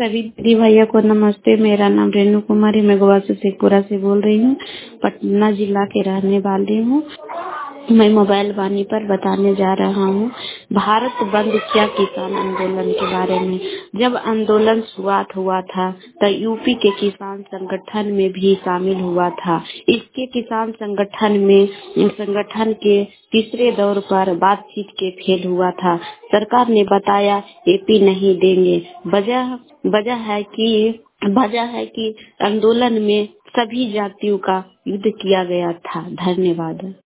सभी दीदी भैया को नमस्ते। मेरा नाम रेणु कुमारी, मैं गोवा से शेखपुरा से बोल रही हूँ। पटना जिला के रहने वाली हूँ। मैं मोबाइल वाणी पर बताने जा रहा हूँ भारत बंद क्या किसान आंदोलन के बारे में। जब आंदोलन शुरुआत हुआ था तो यूपी के किसान संगठन में भी शामिल हुआ था। इसके किसान संगठन के तीसरे दौर पर बातचीत के फेल हुआ था। सरकार ने बताया एपी नहीं देंगे। वजह है कि आंदोलन में सभी जातियों का युद्ध किया गया था। धन्यवाद।